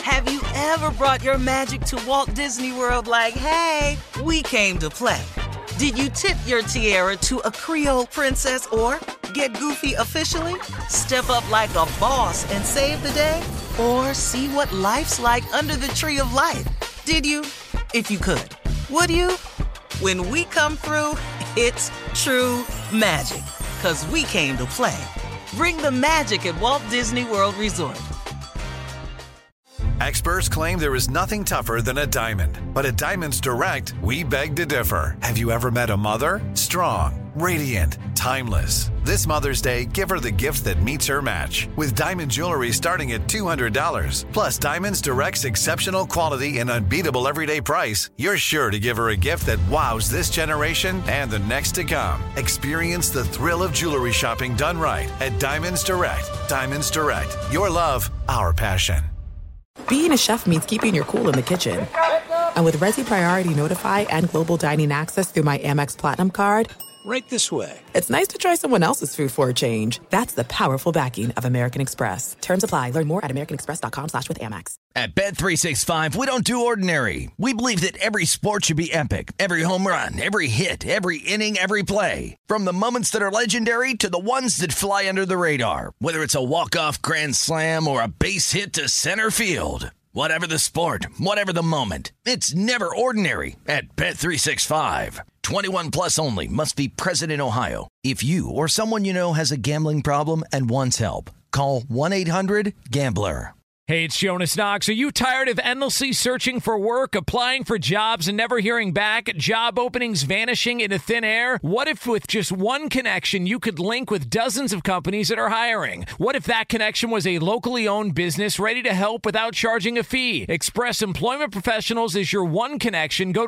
Have you ever brought your magic to Walt Disney World like, hey, we came to play? Did you tip your tiara to a Creole princess or get goofy officially? Step up like a boss and save the day? Or see what life's like under the tree of life? Did you? If you could. Would you? When we come through, it's true magic. 'Cause we came to play. Bring the magic at Walt Disney World Resort. Experts claim there is nothing tougher than a diamond. But at Diamonds Direct, we beg to differ. Have you ever met a mother? Strong, radiant, timeless. This Mother's Day, give her the gift that meets her match. With diamond jewelry starting at $200. Plus Diamonds Direct's exceptional quality and unbeatable everyday price, you're sure to give her a gift that wows this generation and the next to come. Experience the thrill of jewelry shopping done right at Diamonds Direct. Diamonds Direct. Your love, our passion. Being a chef means keeping your cool in the kitchen. And with Resi Priority Notify and Global Dining Access through my Amex Platinum card, right this way. It's nice to try someone else's food for a change. That's the powerful backing of American Express. Terms apply. Learn more at americanexpress.com/withAmex. At Bet365, we don't do ordinary. We believe that every sport should be epic. Every home run, every hit, every inning, every play. From the moments that are legendary to the ones that fly under the radar. Whether it's a walk-off grand slam or a base hit to center field. Whatever the sport, whatever the moment, it's never ordinary at Bet365. 21 plus only. Must be present in Ohio. If you or someone you know has a gambling problem and wants help, call 1-800-GAMBLER. Hey, it's Jonas Knox. Are you tired of endlessly searching for work, applying for jobs, and never hearing back? Job openings vanishing into thin air? What if with just one connection, you could link with dozens of companies that are hiring? What if that connection was a locally owned business ready to help without charging a fee? Express Employment Professionals is your one connection. Go to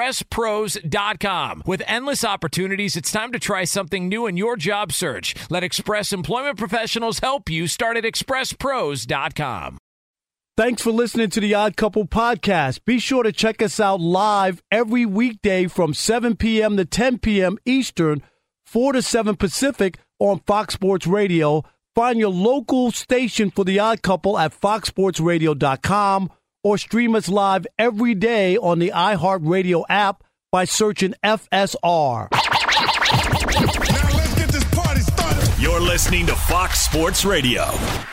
expresspros.com. With endless opportunities, it's time to try something new in your job search. Let Express Employment Professionals help you. Start at expresspros.com. Thanks for listening to the Odd Couple podcast. Be sure to check us out live every weekday from 7 p.m. to 10 p.m. Eastern, 4 to 7 Pacific on Fox Sports Radio. Find your local station for the Odd Couple at foxsportsradio.com or stream us live every day on the iHeartRadio app by searching FSR. Now let's get this party started. You're listening to Fox Sports Radio.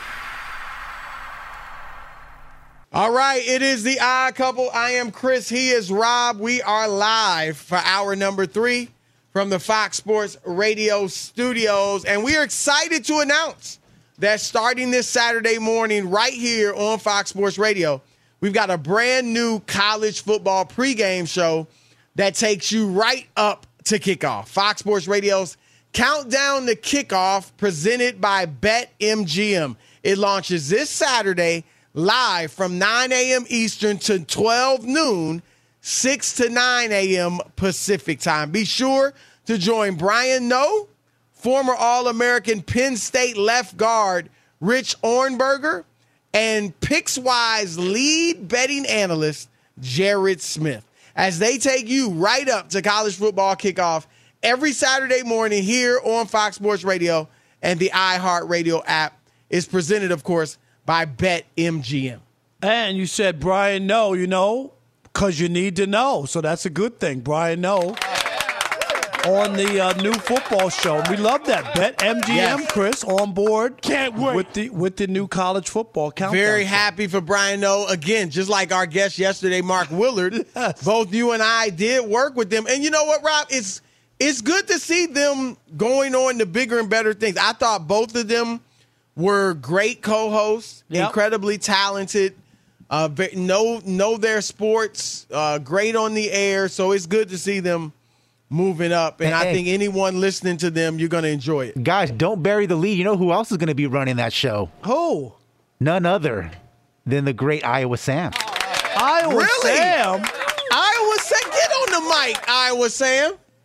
All right, it is the Odd Couple. I am Chris. He is Rob. We are live for hour number 3 from the Fox Sports Radio studios. And we are excited to announce that starting this Saturday morning right here on Fox Sports Radio, we've got a brand new college football pregame show that takes you right up to kickoff. Fox Sports Radio's Countdown to Kickoff, presented by BetMGM. It launches this Saturday live from 9 a.m. Eastern to 12 noon, 6 to 9 a.m. Pacific time. Be sure to join Brian Noe, former All-American Penn State left guard Rich Ohrnberger, and PicksWise lead betting analyst Jared Smith, as they take you right up to college football kickoff every Saturday morning here on Fox Sports Radio, and the iHeartRadio app is presented, of course, by BetMGM. And you said Brian Noe, you know, because you need to know. So that's a good thing. Brian Noe on the new football show. We love that. BetMGM, yes. Chris, on board. Can't wait. With the new college football countdown. Very happy for Brian Noe. Again, just like our guest yesterday, Mark Willard. Yes. Both you and I did work with them. And you know what, Rob? It's good to see them going on to bigger and better things. I thought both of them were great co-hosts, yep. Incredibly talented, know their sports, great on the air. So it's good to see them moving up. And I think anyone listening to them, you're going to enjoy it. Guys, don't bury the lead. You know who else is going to be running that show? Who? None other than the great Iowa Sam. Iowa really? Sam? Iowa Sam? Get on the mic, Iowa Sam.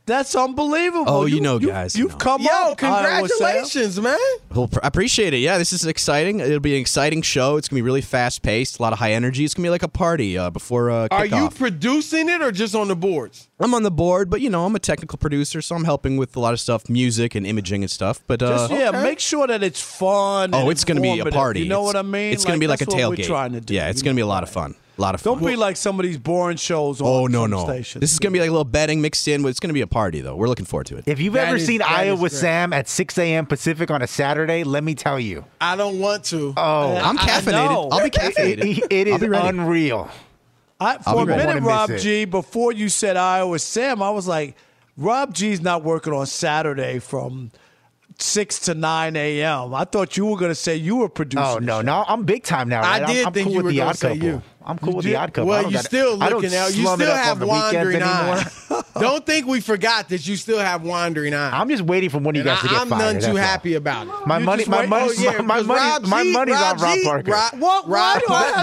That's unbelievable. Oh, you know, guys. You've come up. Yo, congratulations, man. Well, I appreciate it. Yeah, this is exciting. It'll be an exciting show. It's going to be really fast-paced, a lot of high energy. It's going to be like a party before kickoff. Are you producing it or just on the boards? I'm on the board, but, I'm a technical producer, so I'm helping with a lot of stuff, music and imaging and stuff. But make sure that it's fun. Oh, it's going to be a party. You know what I mean? It's going to be like a tailgate. We're trying to do. Yeah, it's going to be a lot of fun. A lot of fun. Don't be like some of these boring shows on stations. This is going to be like a little betting mixed in, but it's going to be a party, though. We're looking forward to it. If you've ever seen Iowa with Sam at 6 a.m. Pacific on a Saturday, let me tell you. I don't want to. Oh, I'm caffeinated. I'll be caffeinated. It is unreal. For a minute, Rob G, before you said Iowa with Sam, I was like, Rob G's not working on Saturday from 6 to 9 a.m. I thought you were going to say you were producing. Oh, no, I'm big time now, right? I did think you were going to say you. I'm cool with the Odd Couple. Well, you still looking out. You still have wandering eyes. Don't think we forgot that you still have wandering eyes. I'm just waiting for one of you guys to get fired. I'm none too happy about it. My money's on Rob Parker. Rob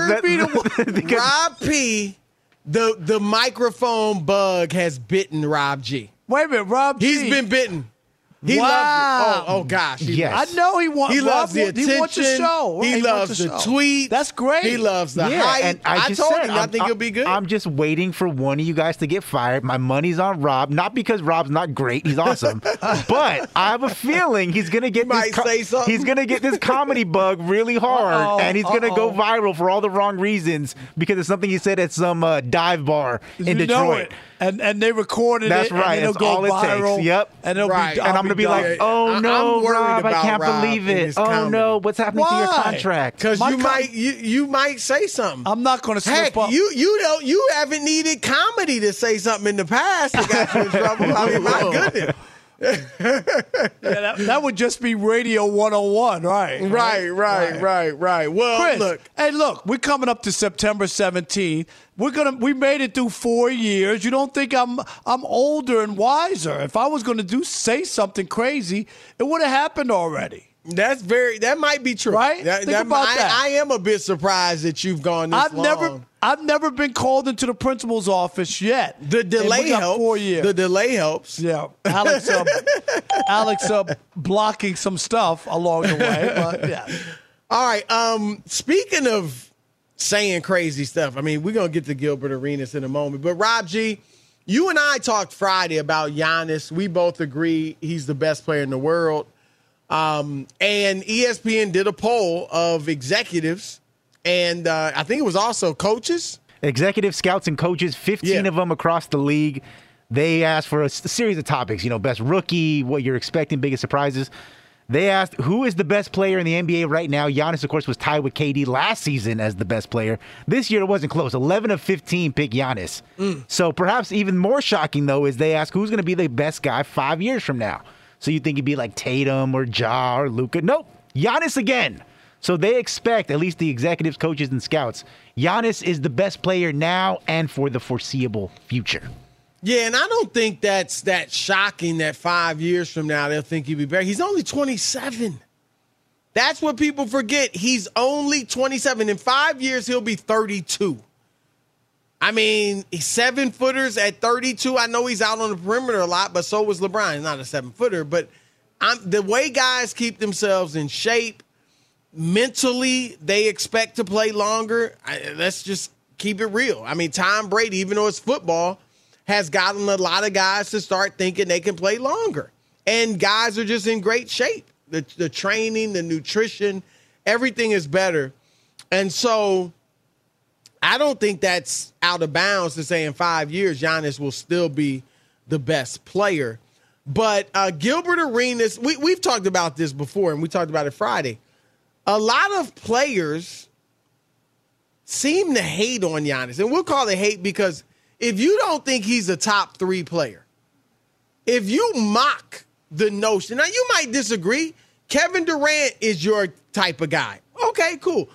P. The microphone bug has bitten Rob G. Wait a minute, Rob G. He's been bitten. He loves it. Oh gosh. Yes. I know he wants. He loves the attention. He wants the show. He loves the tweet. That's great. He loves the hype. And I told him I think he'll be good. I'm just waiting for one of you guys to get fired. My money's on Rob, not because Rob's not great. He's awesome, but I have a feeling he's gonna get he's gonna get this comedy bug really hard, and he's gonna go viral for all the wrong reasons because it's something he said at some dive bar in Detroit. And they recorded That's it. right. And it'll go all viral, it takes. Yep. And it'll be. And I'm gonna be like, oh no, Rob, I can't believe it. Oh no, what's happening to your contract? Because you might say something. I'm not going to slip up. You haven't needed comedy to say something in the past that got you in trouble. I mean, my goodness. That would just be Radio 101, right? Right. Well, Chris, look, we're coming up to September 17th. We made it through 4 years. You don't think I'm older and wiser? If I was going to say something crazy, it would have happened already. That might be true. Right? Think about that. I am a bit surprised that you've gone this long. I've never been called into the principal's office yet. The delay helps. 4 years. The delay helps. Yeah. Alex blocking some stuff along the way. But yeah. All right. Speaking of saying crazy stuff, I mean, we're going to get to Gilbert Arenas in a moment. But Rob G, you and I talked Friday about Giannis. We both agree he's the best player in the world. And ESPN did a poll of executives, and I think it was also coaches. Executive scouts and coaches, 15 of them across the league. They asked for a series of topics, best rookie, what you're expecting, biggest surprises. They asked, who is the best player in the NBA right now? Giannis, of course, was tied with KD last season as the best player. This year, it wasn't close. 11 of 15 picked Giannis. So perhaps even more shocking, though, is they ask who's going to be the best guy 5 years from now. So you think he'd be like Tatum or Ja or Luka. Nope, Giannis again. So they expect, at least the executives, coaches, and scouts, Giannis is the best player now and for the foreseeable future. Yeah, and I don't think that's that shocking that 5 years from now they'll think he'd be better. He's only 27. That's what people forget. He's only 27. In 5 years, he'll be 32. I mean, 7-footers at 32. I know he's out on the perimeter a lot, but so was LeBron. He's not a 7-footer. But the way guys keep themselves in shape, mentally, they expect to play longer. Let's just keep it real. I mean, Tom Brady, even though it's football, has gotten a lot of guys to start thinking they can play longer. And guys are just in great shape. The training, the nutrition, everything is better. And so I don't think that's out of bounds to say in 5 years Giannis will still be the best player. But Gilbert Arenas, we've talked about this before, and we talked about it Friday. A lot of players seem to hate on Giannis. And we'll call it hate because if you don't think he's a top 3 player, if you mock the notion, now you might disagree. Kevin Durant is your type of guy. Okay, cool.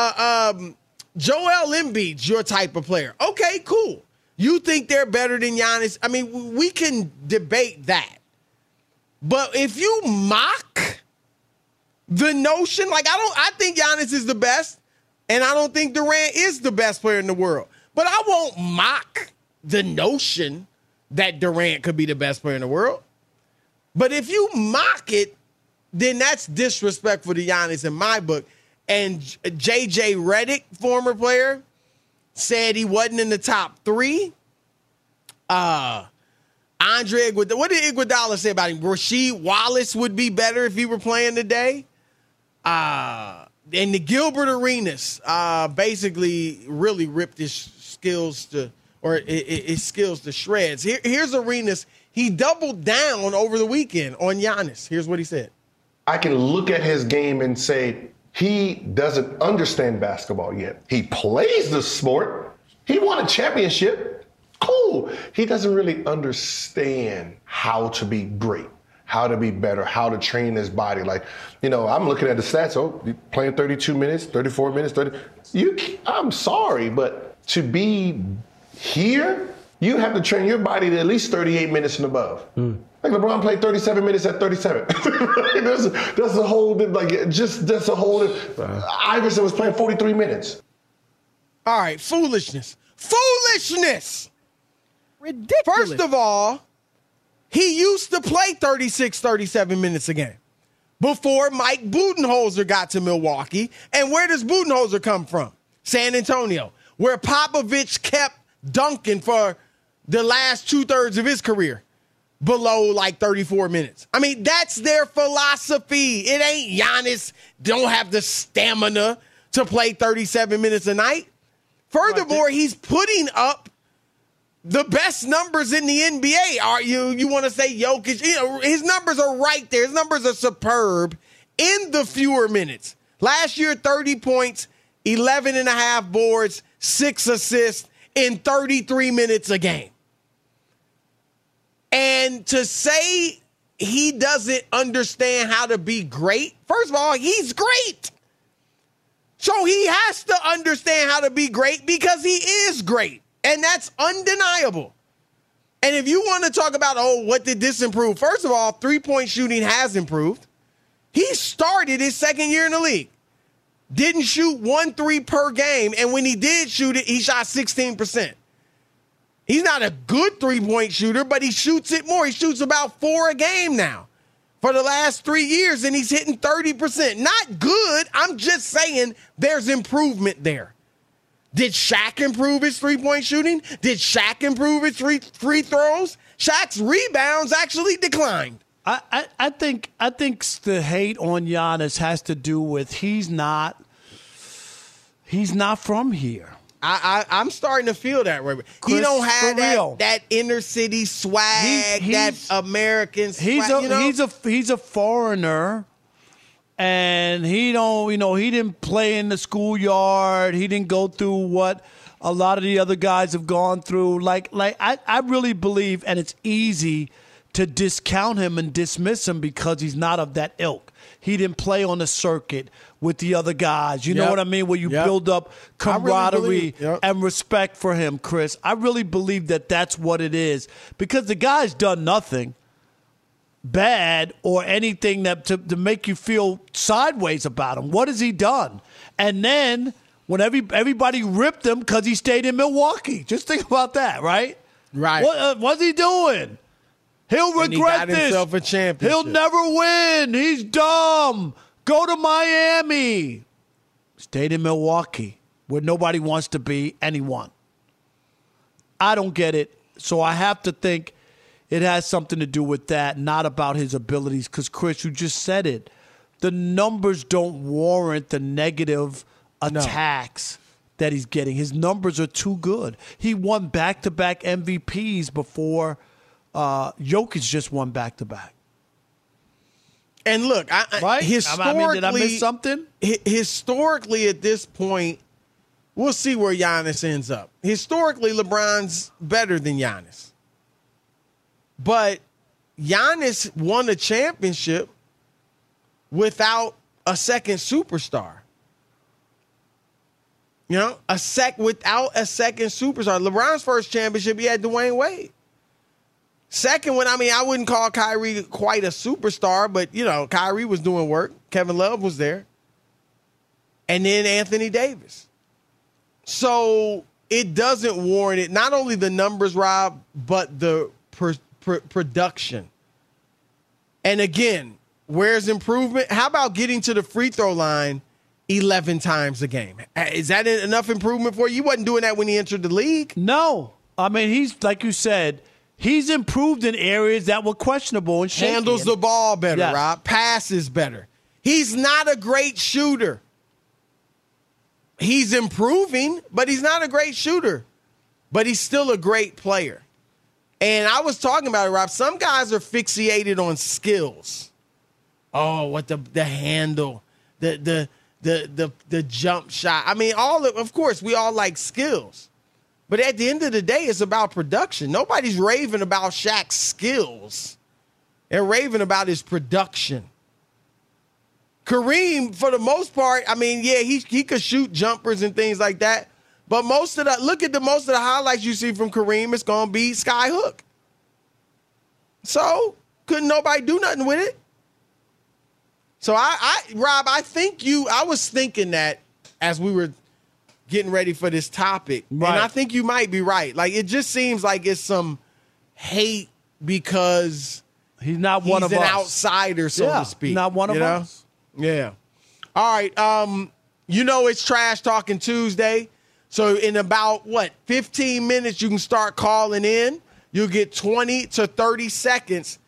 Joel Embiid's your type of player. Okay, cool. You think they're better than Giannis? I mean, we can debate that. But if you mock the notion, I think Giannis is the best, and I don't think Durant is the best player in the world. But I won't mock the notion that Durant could be the best player in the world. But if you mock it, then that's disrespectful to Giannis in my book. And J.J. Redick, former player, said he wasn't in the top 3. Andre Iguodala, what did Iguodala say about him? Rasheed Wallace would be better if he were playing today. And the Gilbert Arenas basically really ripped his skills to shreds. Here's Arenas. He doubled down over the weekend on Giannis. Here's what he said. I can look at his game and say he doesn't understand basketball yet. He plays the sport. He won a championship. Cool. He doesn't really understand how to be great, how to be better, how to train his body. Like, I'm looking at the stats. Oh, playing 32 minutes, 34 minutes, 30. I'm sorry, but to be here, you have to train your body to at least 38 minutes and above. Like LeBron played 37 minutes at 37. That's a whole, that's a whole, Iverson was playing 43 minutes. All right, foolishness. Ridiculous. First of all, he used to play 36, 37 minutes a game before Mike Budenholzer got to Milwaukee. And where does Budenholzer come from? San Antonio, where Popovich kept dunking for the last 2/3 of his career below 34 minutes. I mean, that's their philosophy. It ain't Giannis don't have the stamina to play 37 minutes a night. Furthermore, he's putting up the best numbers in the NBA. Are you want to say Jokic? His numbers are right there. His numbers are superb in the fewer minutes. Last year, 30 points, 11.5 boards, 6 assists in 33 minutes a game. And to say he doesn't understand how to be great, first of all, he's great. So he has to understand how to be great because he is great. And that's undeniable. And if you want to talk about, what did this improve? First of all, 3-point shooting has improved. He started his second year in the league. Didn't shoot 1 3 per game. And when he did shoot it, he shot 16%. He's not a good 3-point shooter, but he shoots it more. He shoots about 4 a game now for the last 3 years, and he's hitting 30%. Not good. I'm just saying there's improvement there. Did Shaq improve his 3-point shooting? Did Shaq improve his free throws? Shaq's rebounds actually declined. I think the hate on Giannis has to do with he's not from here. I'm starting to feel that way. He don't have that inner city swag, that American swag. He's a foreigner, and he didn't play in the schoolyard. He didn't go through what a lot of the other guys have gone through. I really believe, and it's easy to discount him and dismiss him because he's not of that ilk. He didn't play on the circuit with the other guys. You know what I mean? Where you build up camaraderie and respect for him, Chris. I really believe that that's what it is because the guy's done nothing bad or anything that to make you feel sideways about him. What has he done? And then when everybody ripped him because he stayed in Milwaukee. Just think about that, right? Right. What's he doing? He'll regret he got this. Himself a championship. He'll never win. He's dumb. Go to Miami. Stayed in Milwaukee, where nobody wants to be, anyone. I don't get it. So I have to think it has something to do with that, not about his abilities. Because, Chris, you just said it. The numbers don't warrant the negative attacks that he's getting. His numbers are too good. He won back-to-back MVPs before Jokic just won back-to-back. And look, historically, did I miss something? Historically, at this point, we'll see where Giannis ends up. Historically, LeBron's better than Giannis. But Giannis won a championship without a second superstar. Without a second superstar. LeBron's first championship, he had Dwayne Wade. Second one, I wouldn't call Kyrie quite a superstar, but, Kyrie was doing work. Kevin Love was there. And then Anthony Davis. So it doesn't warrant it. Not only the numbers, Rob, but the production. And again, where's improvement? How about getting to the free throw line 11 times a game? Is that enough improvement for you? You wasn't doing that when he entered the league. No. I mean, he's, like you said, he's improved in areas that were questionable and shaky. Handles the ball better, Yes. Rob. Passes better. He's not a great shooter. He's improving, but he's not a great shooter. But he's still a great player. And I was talking about it, Rob. Some guys are fixated on skills. Oh, what the handle, the jump shot. I mean, of course, we all like skills. But at the end of the day, it's about production. Nobody's raving about Shaq's skills. They're raving about his production. Kareem, for the most part, I mean, yeah, he could shoot jumpers and things like that. But most of the highlights you see from Kareem, it's going to be sky hook. So couldn't nobody do nothing with it. So Rob, I was thinking that as we were getting ready for this topic, right. And I think you might be right. Like, it just seems like it's some hate because he's an outsider, so to speak. Not one of us. Yeah. All right. It's Trash Talking Tuesday. So in about, 15 minutes, you can start calling in. You'll get 30 to 40 seconds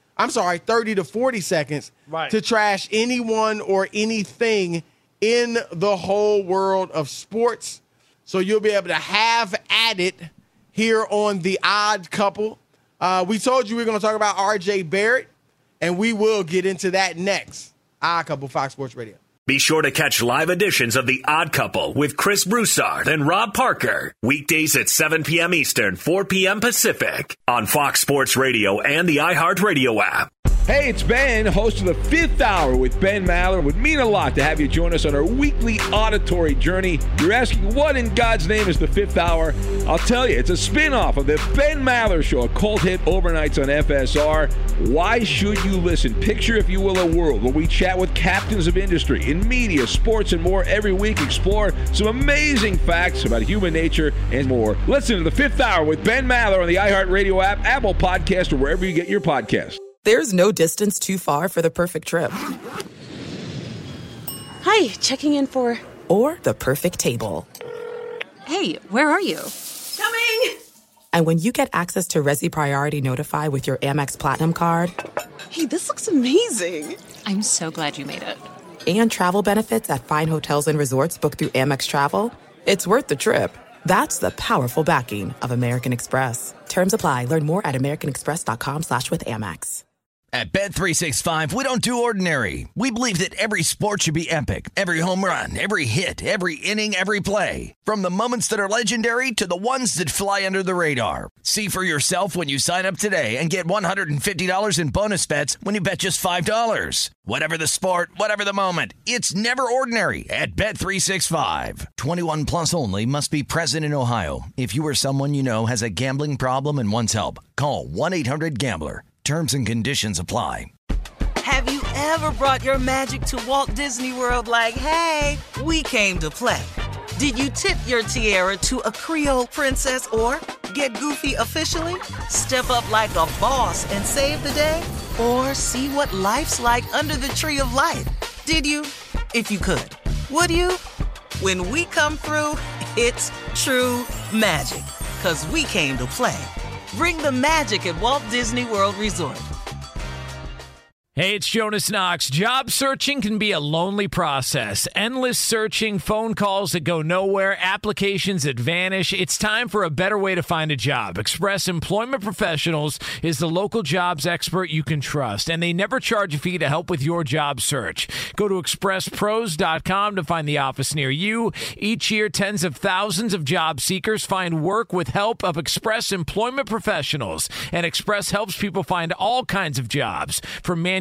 to trash anyone or anything in the whole world of sports. So you'll be able to have at it here on The Odd Couple. We told you we were going to talk about R.J. Barrett, and we will get into that next. Odd Couple, Fox Sports Radio. Be sure to catch live editions of The Odd Couple with Chris Broussard and Rob Parker. Weekdays at 7 p.m. Eastern, 4 p.m. Pacific on Fox Sports Radio and the iHeartRadio app. Hey, it's Ben, host of The Fifth Hour with Ben Maller. It would mean a lot to have you join us on our weekly auditory journey. You're asking, what in God's name is The Fifth Hour? I'll tell you, it's a spin-off of The Ben Maller Show, a cult hit overnights on FSR. Why should you listen? Picture, if you will, a world where we chat with captains of industry in media, sports, and more every week. Explore some amazing facts about human nature and more. Listen to The Fifth Hour with Ben Maller on the iHeartRadio app, Apple Podcast, or wherever you get your podcasts. There's no distance too far for the perfect trip. Hi, checking in for... Or the perfect table. Hey, where are you? Coming! And when you get access to Resi Priority Notify with your Amex Platinum card... Hey, this looks amazing. I'm so glad you made it. And travel benefits at fine hotels and resorts booked through Amex Travel, it's worth the trip. That's the powerful backing of American Express. Terms apply. Learn more at americanexpress.com/withAmex. At Bet365, we don't do ordinary. We believe that every sport should be epic. Every home run, every hit, every inning, every play. From the moments that are legendary to the ones that fly under the radar. See for yourself when you sign up today and get $150 in bonus bets when you bet just $5. Whatever the sport, whatever the moment, it's never ordinary at Bet365. 21 plus only. Must be present in Ohio. If you or someone you know has a gambling problem and wants help, call 1-800-GAMBLER. Terms and conditions apply. Have you ever brought your magic to Walt Disney World like, hey, we came to play? Did you tip your tiara to a Creole princess or get goofy officially? Step up like a boss and save the day? Or see what life's like under the tree of life? Did you? If you could. Would you? When we come through, it's true magic. 'Cause we came to play. Bring the magic at Walt Disney World Resort. Hey, it's Jonas Knox. Job searching can be a lonely process. Endless searching, phone calls that go nowhere, applications that vanish. It's time for a better way to find a job. Express Employment Professionals is the local jobs expert you can trust, and they never charge a fee to help with your job search. Go to expresspros.com to find the office near you. Each year, tens of thousands of job seekers find work with help of Express Employment Professionals, and Express helps people find all kinds of jobs, from manufacturing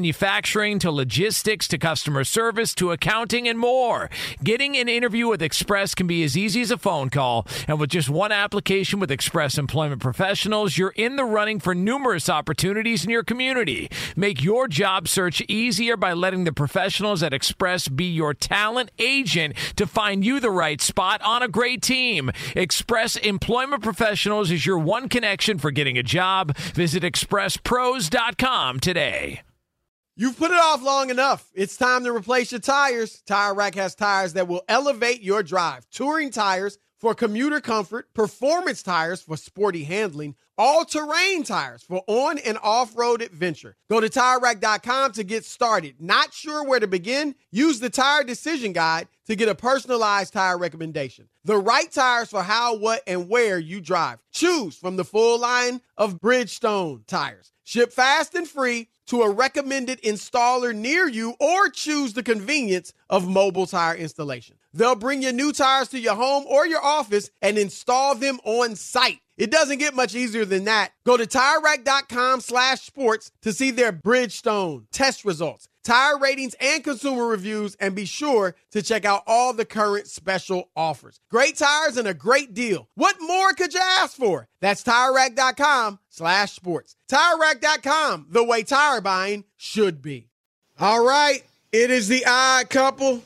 manufacturing to logistics to customer service to accounting and more. Getting an interview with Express can be as easy as a phone call. And with just one application with Express Employment Professionals, you're in the running for numerous opportunities in your community. Make your job search easier by letting the professionals at Express be your talent agent to find you the right spot on a great team. Express Employment Professionals is your one connection for getting a job. Visit expresspros.com today. You've put it off long enough. It's time to replace your tires. Tire Rack has tires that will elevate your drive. Touring tires for commuter comfort, performance tires for sporty handling, all-terrain tires for on- and off-road adventure. Go to TireRack.com to get started. Not sure where to begin? Use the Tire Decision Guide to get a personalized tire recommendation. The right tires for how, what, and where you drive. Choose from the full line of Bridgestone tires. Ship fast and free to a recommended installer near you, or choose the convenience of mobile tire installation. They'll bring your new tires to your home or your office and install them on site. It doesn't get much easier than that. Go to TireRack.com/sports to see their Bridgestone test results, tire ratings, and consumer reviews, and be sure to check out all the current special offers. Great tires and a great deal. What more could you ask for? That's TireRack.com/sports. TireRack.com, the way tire buying should be. All right, it is the Odd Couple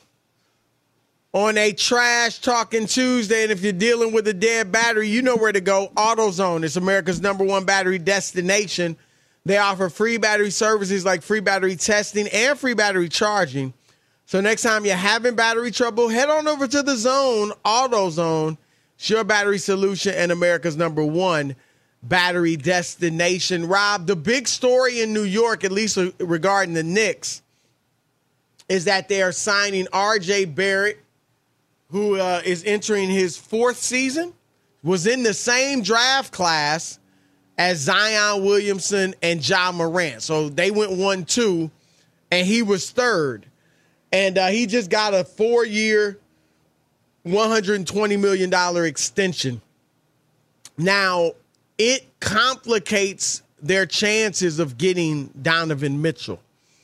on a trash talking Tuesday. And if you're dealing with a dead battery, you know where to go. AutoZone is America's #1 battery destination. They offer free battery services like free battery testing and free battery charging. So next time you're having battery trouble, head on over to the Zone. AutoZone, it's your battery solution and America's #1 battery destination. Rob, the big story in New York, at least regarding the Knicks, is that they are signing R.J. Barrett, who is entering his 4th season, was in the same draft class as Zion Williamson and Ja Morant. So they went 1-2, and he was 3rd. And he just got a 4-year, $120 million extension. Now, it complicates their chances of getting Donovan Mitchell.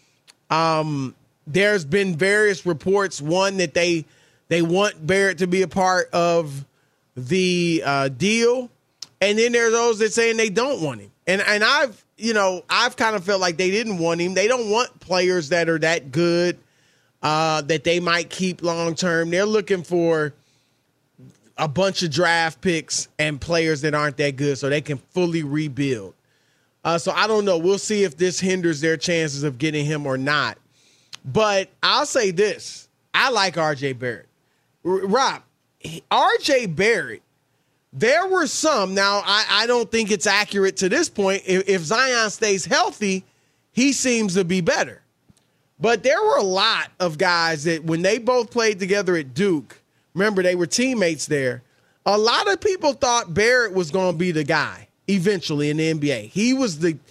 There's been various reports, one, that they want Barrett to be a part of the deal. And then there are those that saying they don't want him. And I've kind of felt like they didn't want him. They don't want players that are that good that they might keep long term. They're looking for a bunch of draft picks and players that aren't that good so they can fully rebuild. So I don't know. We'll see if this hinders their chances of getting him or not. But I'll say this. I like R.J. Barrett. Rob, R.J. Barrett, there were some. Now, I don't think it's accurate to this point. If Zion stays healthy, he seems to be better. But there were a lot of guys that when they both played together at Duke, remember, they were teammates there. A lot of people thought Barrett was going to be the guy eventually in the NBA. He was the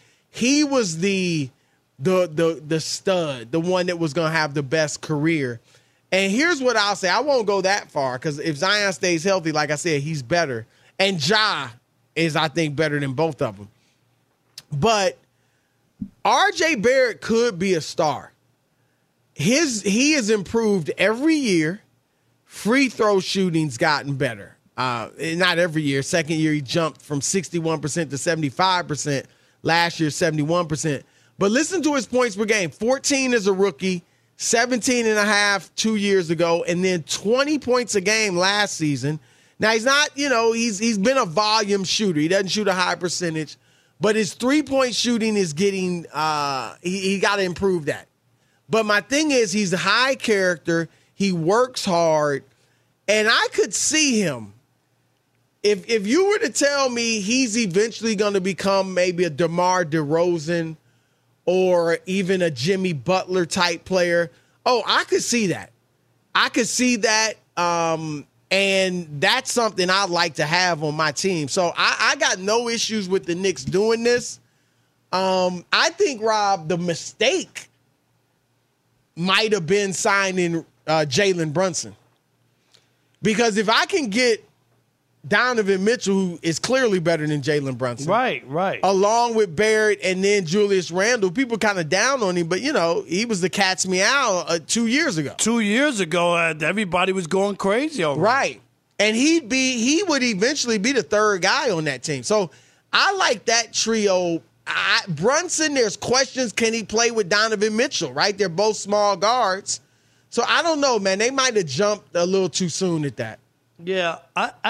stud, the one that was going to have the best career. And here's what I'll say. I won't go that far because if Zion stays healthy, like I said, he's better. And Ja is, I think, better than both of them. But R.J. Barrett could be a star. He has improved every year. Free throw shooting's gotten better. Not every year. Second year, he jumped from 61% to 75%. Last year, 71%. But listen to his points per game. 14 as a rookie, 17.5 2 years ago, and then 20 points a game last season. Now, he's not, he's been a volume shooter. He doesn't shoot a high percentage, but his three-point shooting is getting, he got to improve that. But my thing is, he's a high character. He works hard, and I could see him. If you were to tell me he's eventually going to become maybe a DeMar DeRozan or even a Jimmy Butler type player, I could see that. I could see that, and that's something I'd like to have on my team. So I got no issues with the Knicks doing this. I think, Rob, the mistake might have been signing Jalen Brunson. Because if I can get Donovan Mitchell, who is clearly better than Jalen Brunson. Right. Along with Barrett and then Julius Randle. People kind of down on him, but, he was the cat's meow 2 years ago. 2 years ago, everybody was going crazy over him. Right. And he would eventually be the third guy on that team. So I like that trio. Brunson, there's questions, can he play with Donovan Mitchell, right? They're both small guards. So I don't know, man. They might have jumped a little too soon at that. Yeah,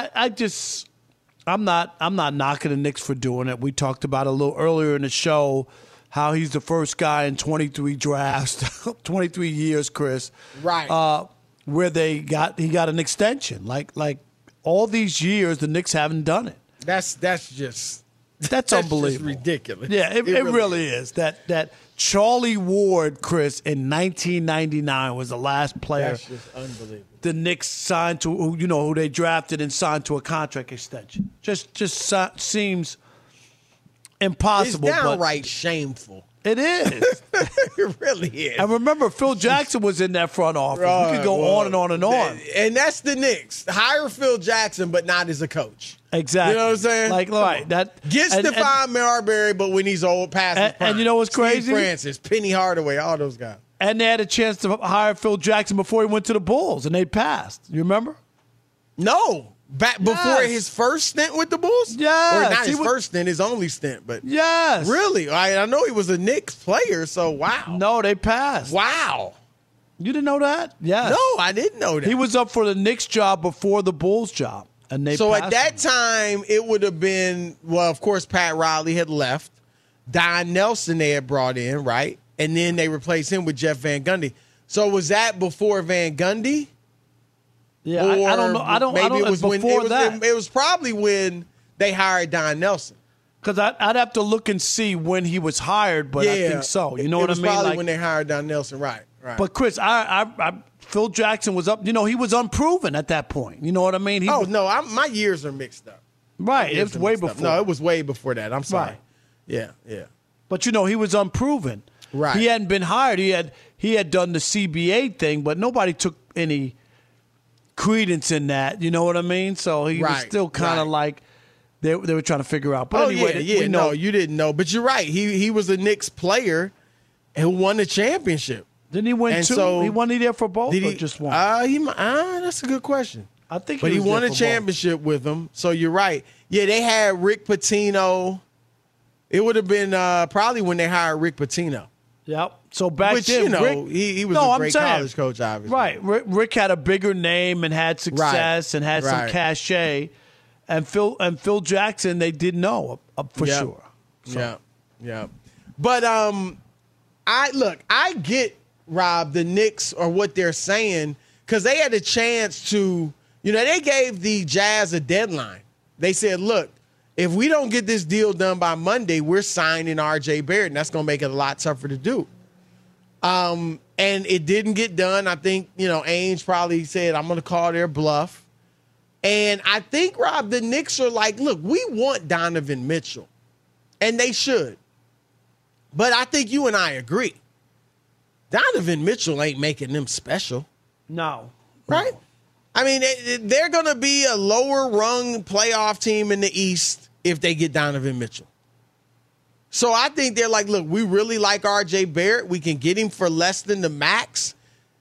I'm not knocking the Knicks for doing it. We talked about a little earlier in the show how he's the first guy in 23 drafts, 23 years, Chris. Right. Where he got an extension. Like all these years, the Knicks haven't done it. That's unbelievable. Just ridiculous. Yeah, it really is. That Charlie Ward, Chris, in 1999 was the last player. That's just unbelievable. The Knicks signed to, who they drafted and signed to a contract extension. Just seems impossible. It's downright shameful. It is. It really is. And remember, Phil Jackson was in that front office. We could go on and on and on. And that's the Knicks. Hire Phil Jackson, but not as a coach. Exactly. You know what I'm saying? Get Stephon Marbury, but when he's old, past his prime. And you know what's crazy? Steve Francis, Penny Hardaway, all those guys. And they had a chance to hire Phil Jackson before he went to the Bulls, and they passed. You remember? No. Back before his first stint with the Bulls? Yes. Or not his first stint, his only stint. But yes. Really? I know he was a Knicks player, so wow. No, they passed. Wow. You didn't know that? Yes. No, I didn't know that. He was up for the Knicks job before the Bulls job. And they so passed at that time, it would have been, well, of course, Pat Riley had left. Don Nelson they had brought in, right? And then they replaced him with Jeff Van Gundy. So was that before Van Gundy? Yeah, I don't know. I don't know. It was before that. It was probably when they hired Don Nelson. Because I'd have to look and see when he was hired, but I think so. You know what I mean? It was probably when they hired Don Nelson, right. But, Chris, Phil Jackson was up. He was unproven at that point. You know what I mean? My years are mixed up. Right. It was way before. No, it was way before that. I'm sorry. Right. Yeah. But, he was unproven. Right. He hadn't been hired. He had done the CBA thing, but nobody took any credence in that. You know what I mean? So he was still kind of like they were trying to figure out. But anyway, you didn't know. But you're right. He was a Knicks player who won the championship. Didn't he win two? So, he won there for both or just one? That's a good question. I think he won a championship with them. So you're right. Yeah, they had Rick Pitino. It would have been probably when they hired Rick Pitino. Yep. So back then, Rick, he was a great college coach, obviously. Right. Rick had a bigger name and had success and had some cachet. And Phil Jackson, they didn't know for sure. So. Yeah. But I get, Rob, the Knicks or what they're saying, because they had a chance to, they gave the Jazz a deadline. They said, look, if we don't get this deal done by Monday, we're signing R.J. Barrett, and that's going to make it a lot tougher to do. And it didn't get done. I think, Ainge probably said, I'm going to call their bluff. And I think, Rob, the Knicks are like, look, we want Donovan Mitchell, and they should. But I think you and I agree. Donovan Mitchell ain't making them special. No. Right? I mean, they're going to be a lower-rung playoff team in the East if they get Donovan Mitchell. So I think they're like, look, we really like R.J. Barrett. We can get him for less than the max.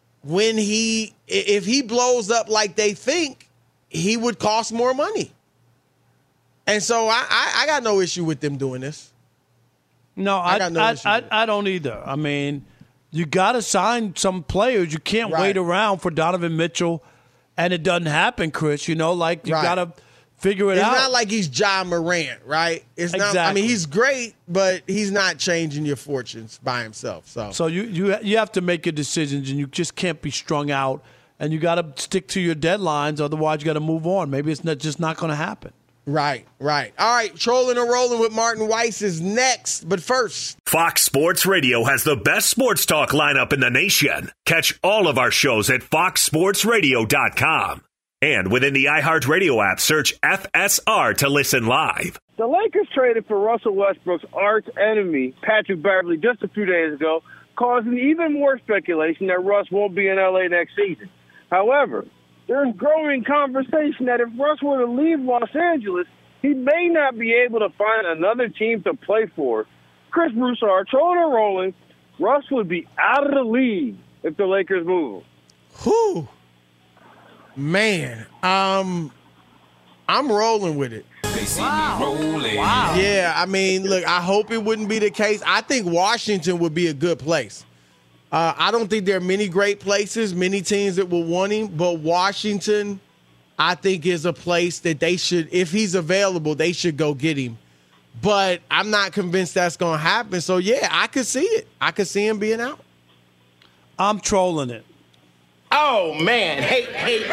If he blows up like they think, he would cost more money. And so I got no issue with them doing this. No, I don't either. I mean, you got to sign some players. You can't wait around for Donovan Mitchell, and it doesn't happen, Chris. You got to figure it out. It's not like he's Ja Morant, right? It's not. I mean, he's great, but he's not changing your fortunes by himself. So you have to make your decisions, and you just can't be strung out, and you got to stick to your deadlines. Otherwise, you got to move on. Maybe it's just not going to happen. Right. All right, Trolling or Rolling with Martin Weiss is next, but first. Fox Sports Radio has the best sports talk lineup in the nation. Catch all of our shows at foxsportsradio.com. And within the iHeartRadio app, search FSR to listen live. The Lakers traded for Russell Westbrook's arch enemy, Patrick Beverley, just a few days ago, causing even more speculation that Russ won't be in L.A. next season. However, there's growing conversation that if Russ were to leave Los Angeles, he may not be able to find another team to play for. Chris Broussard, trolling or rolling, Russ would be out of the league if the Lakers move him. Whew. Man, I'm rolling with it. Wow. Yeah, I mean, look, I hope it wouldn't be the case. I think Washington would be a good place. I don't think there are many great places, many teams that will want him, but Washington, I think, is a place that they should, if he's available, they should go get him. But I'm not convinced that's going to happen. So, yeah, I could see it. I could see him being out. I'm trolling it. Oh, man. Hey.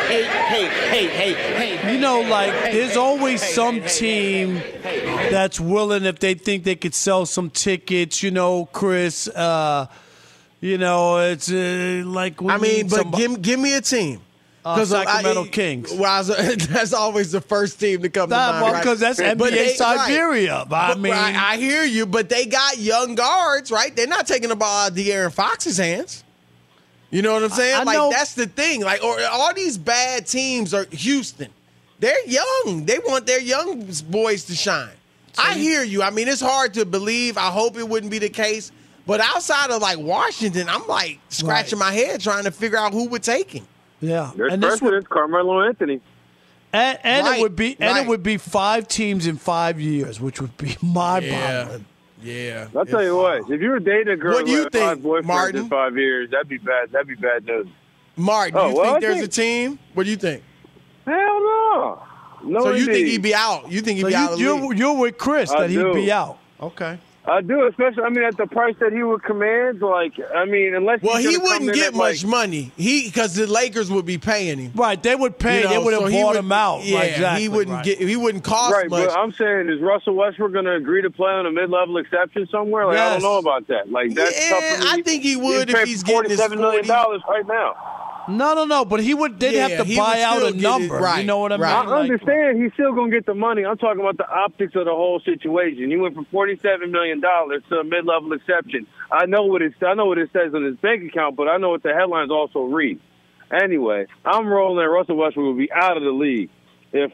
You know, like, there's always some team that's willing, if they think they could sell some tickets, you know, Chris. You know, it's like we give me a team. Sacramento Kings. Well, that's always the first team to come to mind, because that's NBA Siberia. Right. I hear you, but they got young guards, right? They're not taking the ball out of De'Aaron Fox's hands. You know what I'm saying? That's the thing. Like, or all these bad teams are Houston. They're young. They want their young boys to shine. I hear you. I mean, it's hard to believe. I hope it wouldn't be the case. But outside of, like, Washington, I'm, like, scratching my head trying to figure out who would take him. Yeah. There's precedent, Carmelo Anthony. And it would be 5 teams in 5 years, which would be mind-boggling. Yeah. I'll tell you what. If you were dating a girl what do you with think, 5 boyfriends Martin? in 5 years, that'd be bad. That'd be bad news. Martin, do you think there's a team? What do you think? Hell no. No, so you indeed. think he'd be out? You think he'd be out of the league? You're with Chris that he'd be out. Okay. I do, especially, I mean, at the price that he would command, like, I mean, unless he wouldn't get much money. Because the Lakers would be paying him. Right, they would pay. They would have bought him out. Yeah, exactly, he wouldn't get. He wouldn't cost right, much. But I'm saying, is Russell Westbrook going to agree to play on a mid-level exception somewhere? Like, I don't know about that. Like, that's tough for me. I think he would if he's getting his $47 million right now. No. But they'd have to buy out a number. You know what I mean? I understand he's still going to get the money. I'm talking about the optics of the whole situation. He went from $47 million to a mid-level exception. I know what it says on his bank account, but I know what the headlines also read. Anyway, I'm rolling. Russell Westbrook will be out of the league if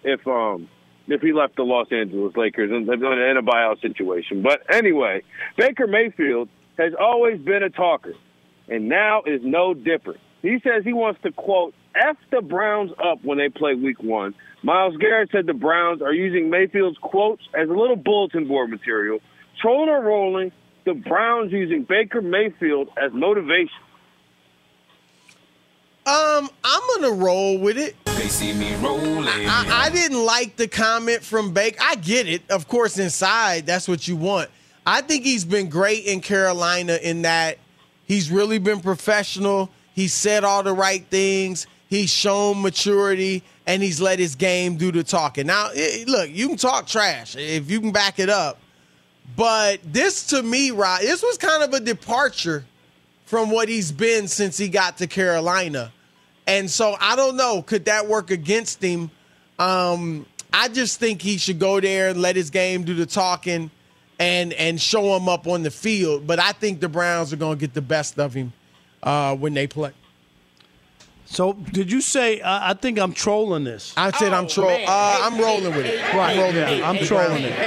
he left the Los Angeles Lakers in a buyout situation. But anyway, Baker Mayfield has always been a talker, and now is no different. He says he wants to, quote, F the Browns up when they play week 1. Myles Garrett said the Browns are using Mayfield's quotes as a little bulletin board material. Trolling or rolling, the Browns using Baker Mayfield as motivation. I'm going to roll with it. They see me rolling. I didn't like the comment from Baker. I get it. Of course, inside, that's what you want. I think he's been great in Carolina in that he's really been professional. He's said all the right things. He's shown maturity, and he's let his game do the talking. Now, look, you can talk trash if you can back it up. But this, to me, Rod, this was kind of a departure from what he's been since he got to Carolina. And so I don't know. Could that work against him? I just think he should go there and let his game do the talking and show him up on the field. But I think the Browns are going to get the best of him when they play. So did you say, I think I'm trolling this? I said I'm trolling. I'm rolling with it. Right. I'm trolling it.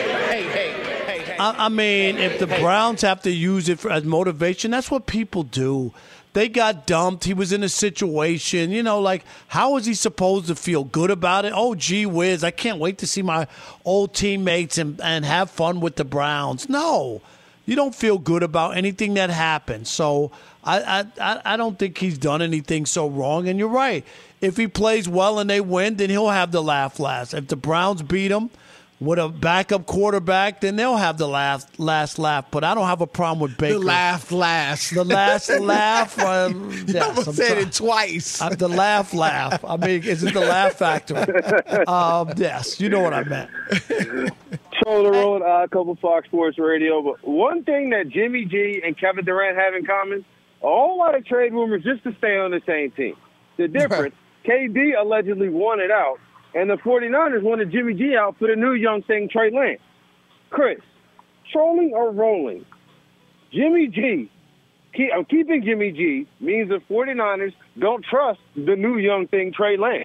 I mean, if the Browns have to use it as motivation, that's what people do. They got dumped. He was in a situation, like, how is he supposed to feel good about it? Oh, gee whiz, I can't wait to see my old teammates and have fun with the Browns. No, you don't feel good about anything that happened. So I don't think he's done anything so wrong. And you're right. If he plays well and they win, then he'll have the laugh last. If the Browns beat him with a backup quarterback, then they'll have the last laugh. But I don't have a problem with Baker. The laugh last. The last laugh. You almost said it twice. The laugh. I mean, is it the laugh factor? Yes, you know what I meant. Trolling Road, Odd Couple, Fox Sports Radio. But one thing that Jimmy G and Kevin Durant have in common, a whole lot of trade rumors just to stay on the same team. The difference, KD allegedly wanted out, and the 49ers wanted Jimmy G out for the new young thing, Trey Lance. Chris, trolling or rolling? Jimmy G keeping Jimmy G means the 49ers don't trust the new young thing, Trey Lance.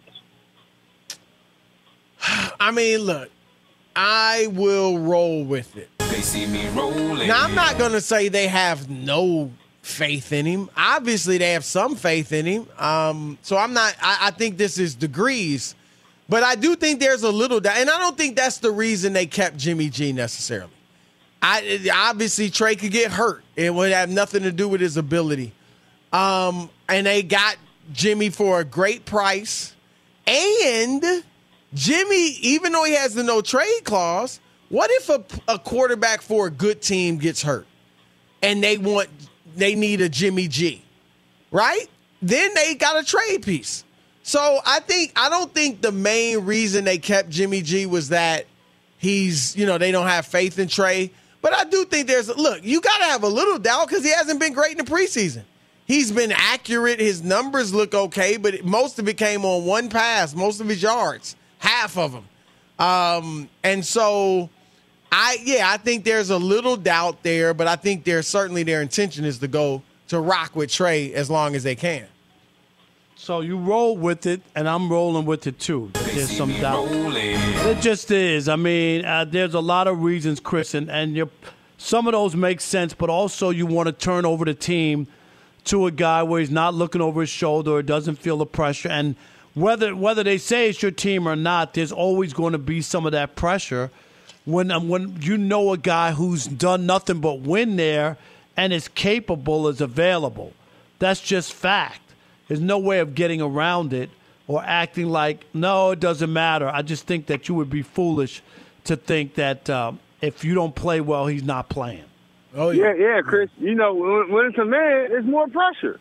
I mean, look, I will roll with it. They see me rolling. Now, I'm not going to say they have no faith in him. Obviously, they have some faith in him. So I'm not – I think this is degrees. But I do think there's a little doubt. And I don't think that's the reason they kept Jimmy G necessarily. Obviously, Trey could get hurt. It would have nothing to do with his ability. And they got Jimmy for a great price. And Jimmy, even though he has the no trade clause, what if a quarterback for a good team gets hurt and they need a Jimmy G, right? Then they got a trade piece. So I don't think the main reason they kept Jimmy G was that they don't have faith in Trey. But I do think you got to have a little doubt because he hasn't been great in the preseason. He's been accurate. His numbers look okay, but most of it came on one pass, most of his yards, half of them. And so I think there's a little doubt there, but I think certainly their intention is to rock with Trey as long as they can. So you roll with it, and I'm rolling with it too. There's some doubt. It just is. I mean, there's a lot of reasons, Chris, and some of those make sense, but also you want to turn over the team to a guy where he's not looking over his shoulder or doesn't feel the pressure. And whether they say it's your team or not, there's always going to be some of that pressure when you know a guy who's done nothing but win there and is capable, is available. That's just fact. There's no way of getting around it or acting like, no, it doesn't matter. I just think that you would be foolish to think that if you don't play well, he's not playing. Oh, yeah, Chris. You know, when it's a man, it's more pressure.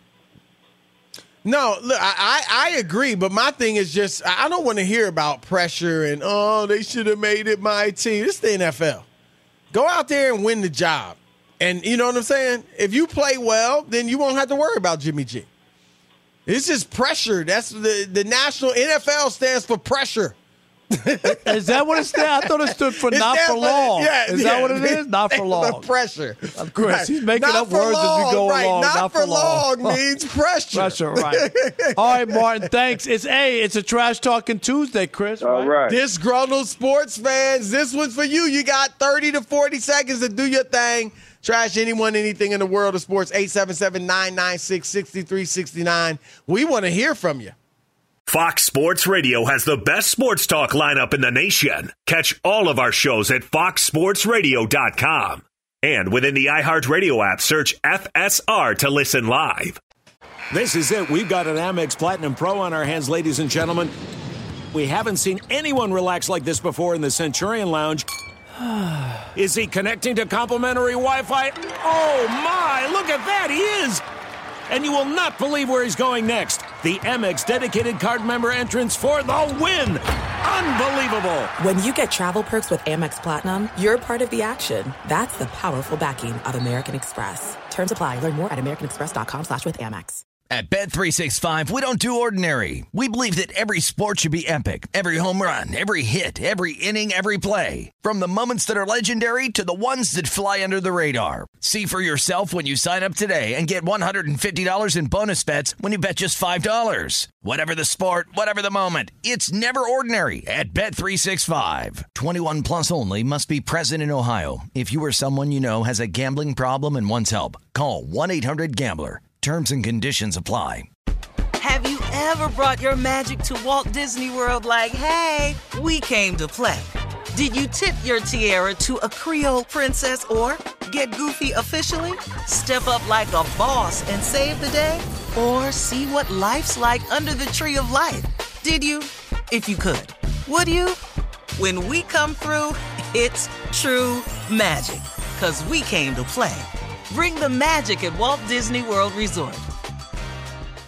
No, look, I agree, but my thing is just I don't want to hear about pressure and, they should have made it my team. This is the NFL. Go out there and win the job. And you know what I'm saying? If you play well, then you won't have to worry about Jimmy G. It's just pressure. That's the national NFL stands for pressure. Is that what it stands? I thought it stood for not for long. Is that what it is? Not for long. Pressure. Of course, he's making up words as we go along. Not for long means pressure. Pressure, right. All right, Martin, thanks. It's a Trash Talking Tuesday, Chris. All right. Disgruntled sports fans, this one's for you. You got 30 to 40 seconds to do your thing. Trash anyone, anything in the world of sports, 877-996-6369. We want to hear from you. Fox Sports Radio has the best sports talk lineup in the nation. Catch all of our shows at foxsportsradio.com. And within the iHeartRadio app, search FSR to listen live. This is it. We've got an Amex Platinum Pro on our hands, ladies and gentlemen. We haven't seen anyone relax like this before in the Centurion Lounge. Is he connecting to complimentary Wi-Fi? Oh, my. Look at that. He is. And you will not believe where he's going next. The Amex dedicated card member entrance for the win. Unbelievable. When you get travel perks with Amex Platinum, you're part of the action. That's the powerful backing of American Express. Terms apply. Learn more at americanexpress.com/withAmex. At Bet365, we don't do ordinary. We believe that every sport should be epic. Every home run, every hit, every inning, every play. From the moments that are legendary to the ones that fly under the radar. See for yourself when you sign up today and get $150 in bonus bets when you bet just $5. Whatever the sport, whatever the moment, it's never ordinary at Bet365. 21 plus only. Must be present in Ohio. If you or someone you know has a gambling problem and wants help, call 1-800-GAMBLER. Terms and conditions apply. Have you ever brought your magic to Walt Disney World like, hey, we came to play? Did you tip your tiara to a Creole princess or get goofy officially? Step up like a boss and save the day? Or see what life's like under the tree of life? Did you? If you could. Would you? When we come through, it's true magic. 'Cause we came to play. Bring the magic at Walt Disney World Resort.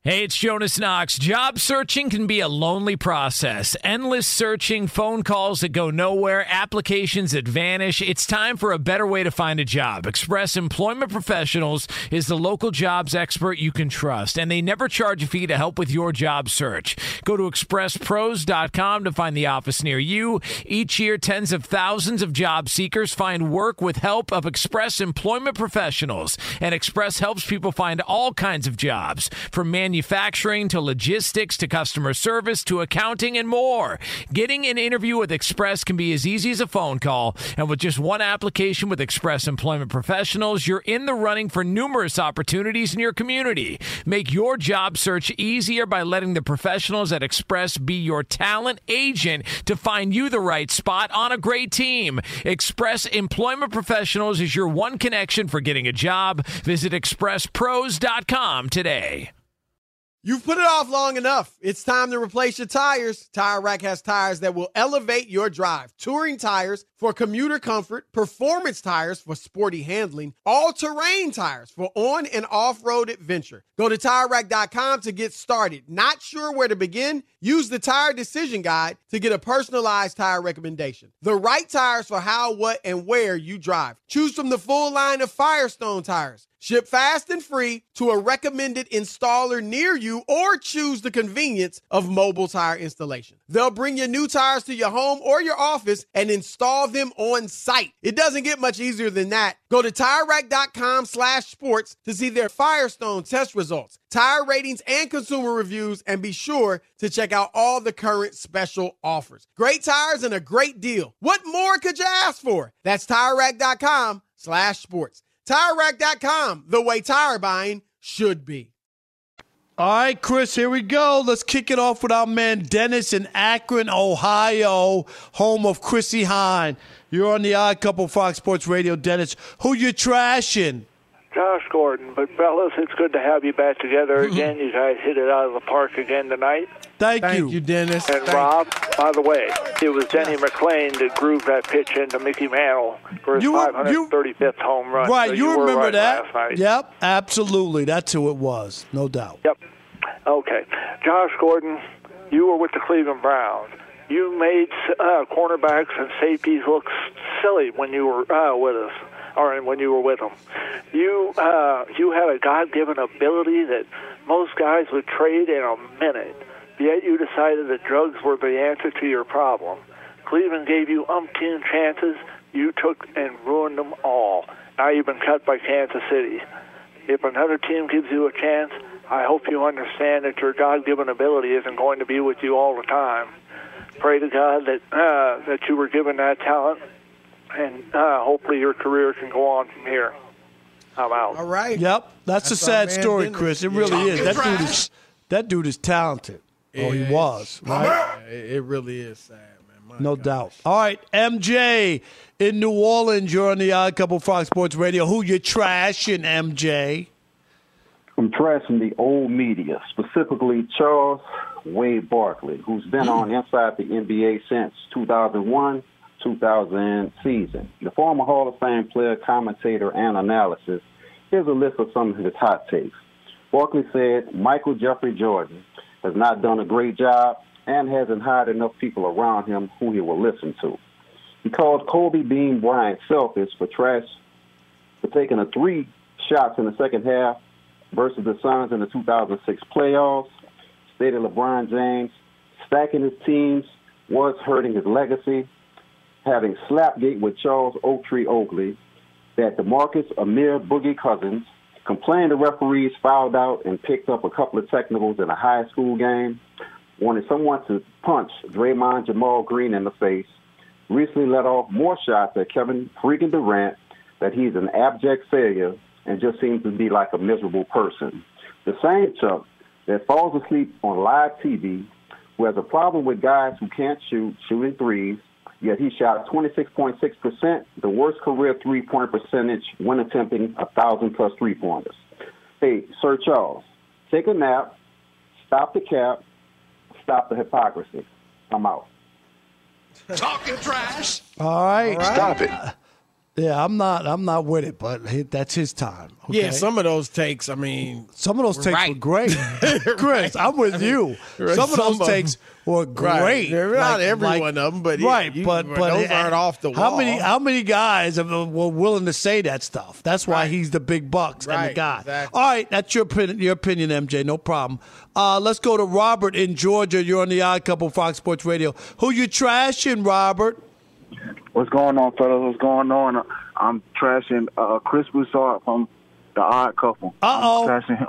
Hey, it's Jonas Knox. Job searching can be a lonely process. Endless searching, phone calls that go nowhere, applications that vanish. It's time for a better way to find a job. Express Employment Professionals is the local jobs expert you can trust, and they never charge a fee to help with your job search. Go to expresspros.com to find the office near you. Each year, tens of thousands of job seekers find work with help of Express Employment Professionals. And Express helps people find all kinds of jobs, from manufacturing to logistics to customer service to accounting and more. Getting an interview with Express can be as easy as a phone call, and with just one application with Express Employment Professionals, you're in the running for numerous opportunities in your community. Make your job search easier by letting the professionals at Express be your talent agent to find you the right spot on a great team. Express Employment Professionals is your one connection for getting a job. Visit expresspros.com today. You've put it off long enough. It's time to replace your tires. Tire Rack has tires that will elevate your drive. Touring tires for commuter comfort, performance tires for sporty handling, all-terrain tires for on- and off-road adventure. Go to TireRack.com to get started. Not sure where to begin? Use the Tire Decision Guide to get a personalized tire recommendation. The right tires for how, what, and where you drive. Choose from the full line of Firestone tires. Ship fast and free to a recommended installer near you, or choose the convenience of mobile tire installation. They'll bring your new tires to your home or your office and install them on site. It doesn't get much easier than that. Go to TireRack.com/sports to see their Firestone test results, tire ratings, and consumer reviews, and be sure to check out all the current special offers. Great tires and a great deal. What more could you ask for? That's TireRack.com/sports. TireRack.com, the way tire buying should be. All right, Chris, here we go. Let's kick it off with our man Dennis in Akron, Ohio, home of Chrissy Hine. You're on the Odd Couple Fox Sports Radio. Dennis, who you trashing? Josh Gordon. But, fellas, it's good to have you back together again. You guys hit it out of the park again tonight. Thank you, Dennis. And Rob, by the way, it was Denny McClain that grooved that pitch into Mickey Mantle for his 535th home run. Right, So you remember right that. last night. Yep, absolutely. That's who it was, no doubt. Yep. Okay. Josh Gordon, you were with the Cleveland Browns. You made cornerbacks and safeties look silly when you were with us, or when you were with them. You had a God-given ability that most guys would trade in a minute, yet you decided that drugs were the answer to your problem. Cleveland gave you umpteen chances. You took and ruined them all. Now you've been cut by Kansas City. If another team gives you a chance, I hope you understand that your God-given ability isn't going to be with you all the time. Pray to God that you were given that talent, and hopefully your career can go on from here. I'm out. All right. Yep, that's a sad story, Chris. It really is. That dude is talented. Oh, he was, right? It really is sad, man. No doubt. All right, MJ in New Orleans. You're on the Odd Couple Fox Sports Radio. Who you trashing, MJ? I'm trashing the old media, specifically Charles Wade Barkley, who's been on Inside the NBA since 2001-2000 season. The former Hall of Fame player, commentator, and analysis. Here's a list of some of his hot takes. Barkley said Michael Jeffrey Jordan has not done a great job and hasn't hired enough people around him who he will listen to. He called Kobe Bean Bryant selfish for taking 3 shots in the second half versus the Suns in the 2006 playoffs. Stated LeBron James stacking his teams was hurting his legacy, having slapgate with Charles Oaktree Oakley, that DeMarcus Amir Boogie Cousins complained the referees fouled out and picked up a couple of technicals in a high school game, wanted someone to punch Draymond Jamal Green in the face, recently let off more shots at Kevin freaking Durant, that he's an abject failure and just seems to be like a miserable person. The same Chuck that falls asleep on live TV, who has a problem with guys who can't shooting threes, yet he shot 26.6%, the worst career three-point percentage when attempting 1,000-plus three-pointers. Hey, Sir Charles, take a nap, stop the cap, stop the hypocrisy. I'm out. Talking trash. All right. Stop it. Yeah, I'm not with it, but that's his time. Okay? Yeah, some of those takes, I mean. Some of those takes were great. Chris, I'm with you. Some of those takes were great. Not every one of them, but but those aren't off the wall. How many guys were willing to say that stuff? That's why he's the big bucks and the guy. Exactly. All right, that's your opinion, MJ. No problem. Let's go to Robert in Georgia. You're on the Odd Couple, Fox Sports Radio. Who you trashing, Robert? What's going on, fellas? What's going on? I'm trashing Chris Broussard from the Odd Couple. Uh-oh. I'm trashing him.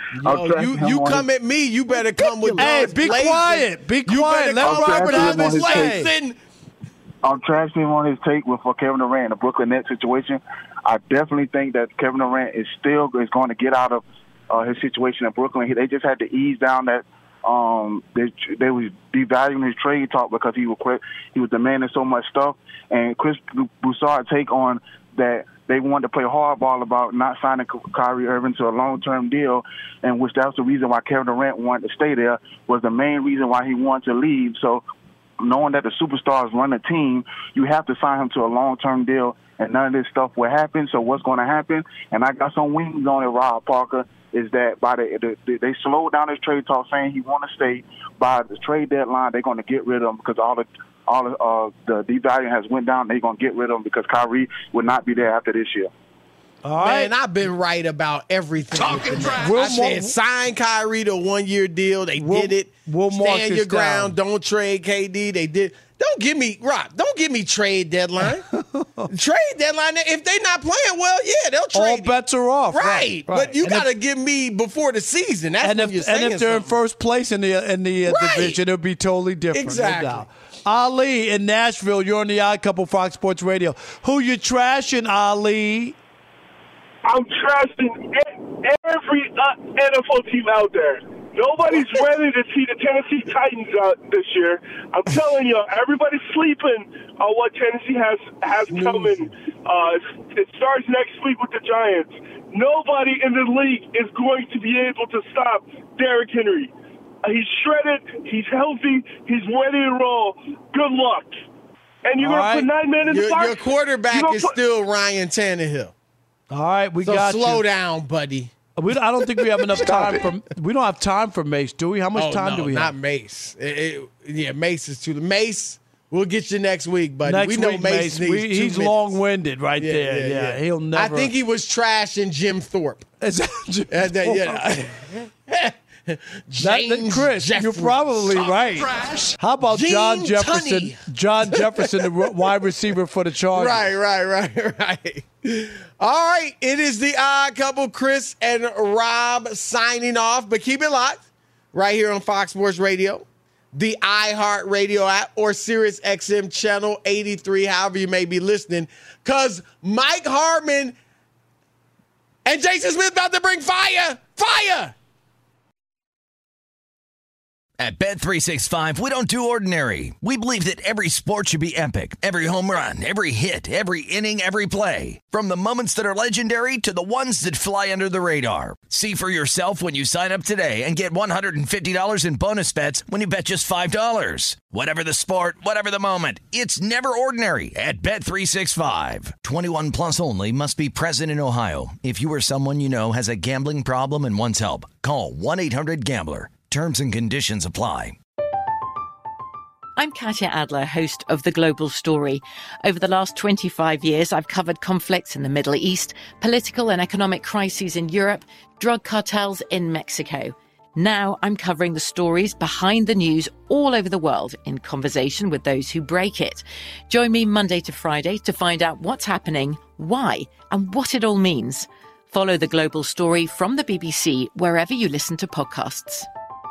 You come at me, you better come with Hey, be quiet. Be quiet. Let Robert have his way. I'm trashing him on his take with Kevin Durant, the Brooklyn Nets situation. I definitely think that Kevin Durant is going to get out of his situation in Brooklyn. They just had to ease down that they was devaluing his trade talk because he was demanding so much stuff. And Chris Broussard take on that they wanted to play hardball about not signing Kyrie Irving to a long-term deal, and which that's the reason why Kevin Durant wanted to stay there, was the main reason why he wanted to leave. So knowing that the superstars run the team, you have to sign him to a long-term deal, and none of this stuff will happen. So what's going to happen? And I got some wings on it, Rob Parker, is that by they slowed down his trade talk, saying he want to stay. By the trade deadline, they're going to get rid of him because all the devalue has went down. They're going to get rid of him because Kyrie will not be there after this year. All right. Man, I've been right about everything. I said sign Kyrie to a 1-year deal. They did it. Stand your ground. Don't trade KD. They did. Don't give me trade deadline. Trade deadline. If they're not playing well, yeah, they'll trade. All bets are off. Right. But you got to give me before the season. That's when you're saying if they're in first place in the division, it'll be totally different. Exactly. No doubt. Ali in Nashville, you're on the Odd Couple, Fox Sports Radio. Who you trashing, Ali? I'm trashing every NFL team out there. Nobody's ready to see the Tennessee Titans out this year. I'm telling you, everybody's sleeping on what Tennessee has coming. It starts next week with the Giants. Nobody in the league is going to be able to stop Derrick Henry. He's shredded. He's healthy. He's ready to roll. Good luck. And you're going to put 9 men in the box? Your quarterback is still Ryan Tannehill. All right, we got slow down, buddy. I don't think we have enough time we don't have time for Mace, do we? How much time do we have? Not Mace. Mace is too. Mace, we'll get you next week, buddy. We know Mace needs 2 minutes. He's long-winded right there. Yeah, he'll never. I think he was trashing Jim Thorpe. Chris, you're probably right. Trash. How about Gene John Jefferson? Tunney. John Jefferson, the wide receiver for the Chargers. Right. All right, it is the Odd Couple, Chris and Rob signing off, but keep it locked right here on Fox Sports Radio, the iHeart Radio app, or Sirius XM Channel 83, however you may be listening, because Mike Harmon and Jason Smith about to bring fire. At Bet365, we don't do ordinary. We believe that every sport should be epic. Every home run, every hit, every inning, every play. From the moments that are legendary to the ones that fly under the radar. See for yourself when you sign up today and get $150 in bonus bets when you bet just $5. Whatever the sport, whatever the moment, it's never ordinary at Bet365. 21 plus only. Must be present in Ohio. If you or someone you know has a gambling problem and wants help, call 1-800-GAMBLER. Terms and conditions apply. I'm Katya Adler, host of The Global Story. Over the last 25 years, I've covered conflicts in the Middle East, political and economic crises in Europe, drug cartels in Mexico. Now I'm covering the stories behind the news all over the world in conversation with those who break it. Join me Monday to Friday to find out what's happening, why, and what it all means. Follow The Global Story from the BBC wherever you listen to podcasts.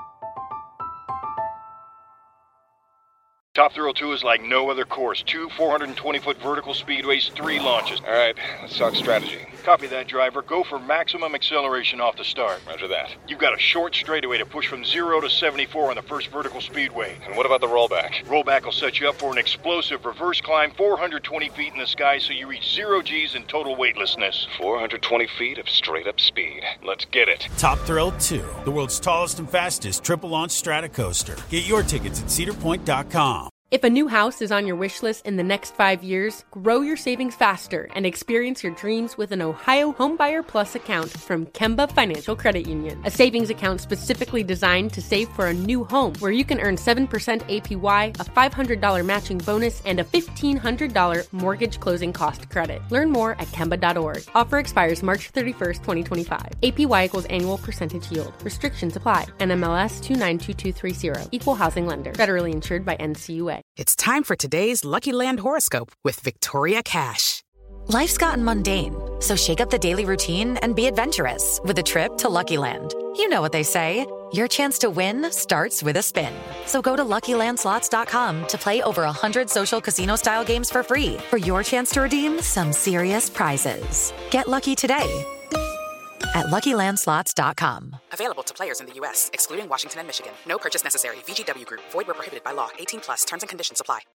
Top Thrill 2 is like no other course. 2 420-foot vertical speedways, 3 launches. All right, let's talk strategy. Copy that, driver. Go for maximum acceleration off the start. Roger that. You've got a short straightaway to push from 0 to 74 on the first vertical speedway. And what about the rollback? Rollback will set you up for an explosive reverse climb 420 feet in the sky so you reach 0 G's in total weightlessness. 420 feet of straight-up speed. Let's get it. Top Thrill 2, the world's tallest and fastest triple-launch strata coaster. Get your tickets at cedarpoint.com. If a new house is on your wish list in the next 5 years, grow your savings faster and experience your dreams with an Ohio Homebuyer Plus account from Kemba Financial Credit Union. A savings account specifically designed to save for a new home, where you can earn 7% APY, a $500 matching bonus, and a $1,500 mortgage closing cost credit. Learn more at Kemba.org. Offer expires March 31st, 2025. APY equals annual percentage yield. Restrictions apply. NMLS 292230. Equal housing lender. Federally insured by NCUA. It's time for today's Lucky Land horoscope with Victoria Cash. Life's gotten mundane, so shake up the daily routine and be adventurous with a trip to Lucky Land. You know what they say, your chance to win starts with a spin. So go to LuckyLandSlots.com to play over 100 social casino-style games for free for your chance to redeem some serious prizes. Get lucky today at LuckyLandSlots.com. Available to players in the U.S., excluding Washington and Michigan. No purchase necessary. VGW Group. Void where prohibited by law. 18+. Terms and conditions apply.